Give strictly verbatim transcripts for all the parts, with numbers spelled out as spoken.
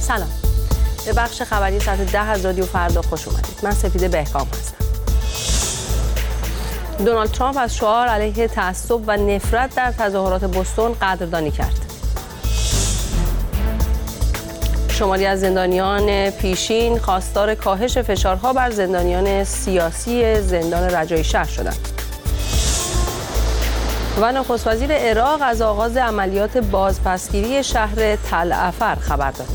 سلام. به بخش خبری ساعت ده از رادیو فردا خوش اومدید. من سپیده بهکام هستم. دونالد ترامپ از شعار علیه تعصب و نفرت در تظاهرات بوستون قدردانی کرد. شماری از زندانیان پیشین خواستار کاهش فشارها بر زندانیان سیاسی زندان رجایی شهر شدند. و نخست وزیر عراق از آغاز عملیات بازپسگیری شهر تل افر خبر داد.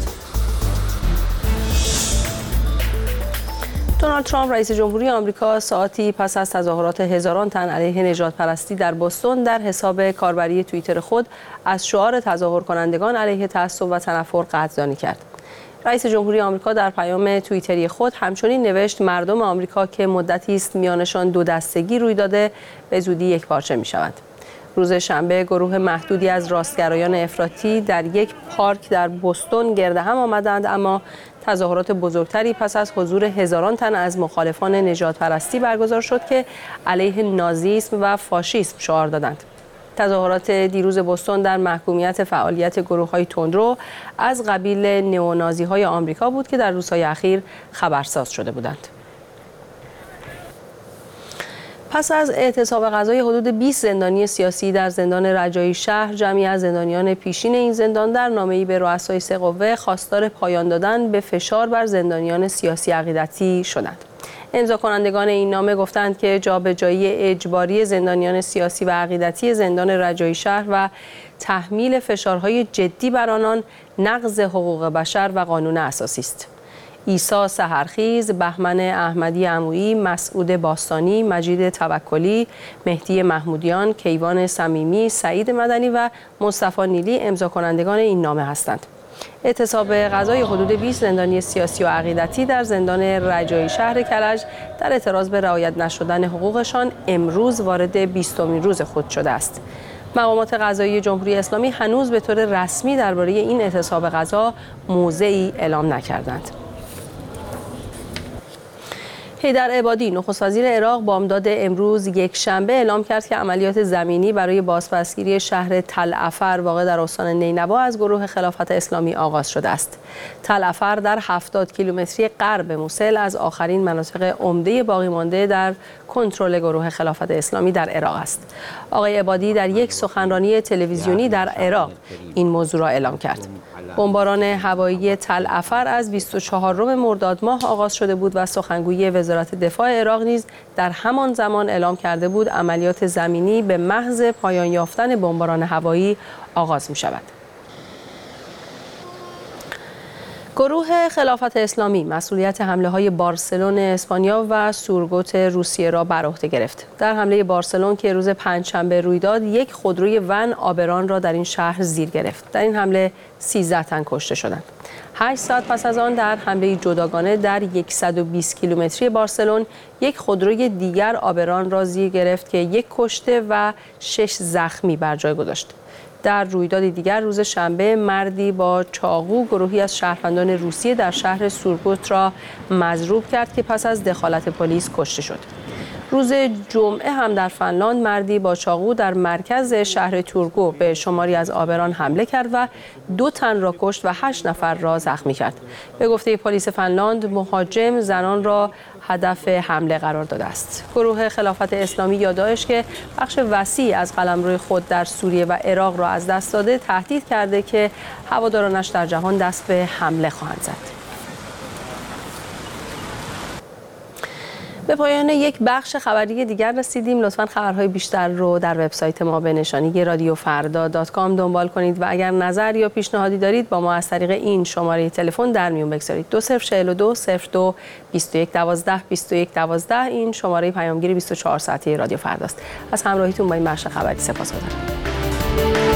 دونالد ترامپ رئیس جمهوری آمریکا ساعتی پس از تظاهرات هزاران تن علیه نژاد پرستی در بوستون در حساب کاربری توییتر خود از شعار تظاهر کنندگان علیه تعصب و تنفر قدردانی کرد. رئیس جمهوری آمریکا در پیام توییتری خود همچنین نوشت مردم آمریکا که مدتی است میانشان دو دستگی روی داده به زودی یکپارچه می‌شوند. روز شنبه گروه محدودی از راستگرایان افراطی در یک پارک در بوستون گرد هم آمدند، اما تظاهرات بزرگتری پس از حضور هزاران تن از مخالفان نژادپرستی برگزار شد که علیه نازیسم و فاشیسم شعار دادند. تظاهرات دیروز بوستون در محکومیت فعالیت گروه‌های تندرو از قبیل نئونازی‌های آمریکا بود که در روزهای اخیر خبرساز شده بودند. پس از اعتصاب غذای حدود بیست زندانی سیاسی در زندان رجایی شهر، جمعی از زندانیان پیشین این زندان در نامه‌ای به رؤسای سه قوه خواستار پایان دادن به فشار بر زندانیان سیاسی عقیدتی شدند. امضا کنندگان این نامه گفتند که جابجایی اجباری زندانیان سیاسی و عقیدتی زندان رجایی شهر و تحمیل فشارهای جدی بر آنان نقض حقوق بشر و قانون اساسی است. عیسی سحرخیز، بهمن احمدی عمویی، مسعود باستانی، مجید توکلی، مهدی محمودیان، کیوان صمیمی، سعید مدنی و مصطفی نیلی امضا کنندگان این نامه هستند. اعتصاب غذای حدود بیست زندانی سیاسی و عقیدتی در زندان رجایی شهر کرج در اعتراض به رعایت نشدن حقوقشان امروز وارد بیستمین روز خود شده است. مقامات قضایی جمهوری اسلامی هنوز به طور رسمی درباره این اعتصاب غذا موضعی اعلام نکردند. حیدر عبادی نخست وزیر عراق بامداد امروز یک شنبه اعلام کرد که عملیات زمینی برای بازپسگیری شهر تل افر واقع در استان نینوا از گروه خلافت اسلامی آغاز شده است. تل افر در هفتاد کیلومتری غرب موصل از آخرین مناطق عمده باقی مانده در کنترل گروه خلافت اسلامی در عراق است. آقای عبادی در یک سخنرانی تلویزیونی در عراق این موضوع را اعلام کرد. بمباران هوایی تل افر از بیست و چهارم مرداد ماه آغاز شده بود و سخنگوی وزارت دفاع عراق نیز در همان زمان اعلام کرده بود عملیات زمینی به محض پایان یافتن بمباران هوایی آغاز می شود. گروه خلافت اسلامی مسئولیت حمله‌های بارسلون اسپانیا و سورگوت روسیه را بر عهده گرفت. در حمله بارسلون که روز پنجشنبه روی داد، یک خودروی ون آبران را در این شهر زیر گرفت. در این حمله سیزده تن کشته شدند. هشت ساعت پس از آن در حمله جداگانه در صد و بیست کیلومتری بارسلون، یک خودروی دیگر آبران را زیر گرفت که یک کشته و شش زخمی بر جای گذاشت. در رویداد دیگر روز شنبه مردی با چاقو گروهی از شهروندان روسیه در شهر سورگوت را مضروب کرد که پس از دخالت پلیس کشته شد. روز جمعه هم در فنلاند مردی با چاقو در مرکز شهر تورگو به شماری از آبران حمله کرد و دو تن را کشت و هشت نفر را زخمی کرد. به گفته پلیس فنلاند، مهاجم زنان را هدف حمله قرار داده است. گروه خلافت اسلامی یا داعش که بخش وسیعی از قلمرو خود در سوریه و عراق را از دست داده، تهدید کرده که هوادارانش در جهان دست به حمله خواهند زد. به پایان یک بخش خبری دیگر رسیدیم. لطفاً خبرهای بیشتر رو در وبسایت ما به نشانی رادیو فردا دات کام دنبال کنید و اگر نظر یا پیشنهادی دارید با ما از طریق این شماره تلفن در میون بگذارید. دو صفر چهل و دو صفر دو بیست و یک دوازده بیست و یک دوازده این شماره پیامگیر بیست و چهار ساعته رادیو فرداست. از همراهیتون با این بخش خبری سپاسگزارم.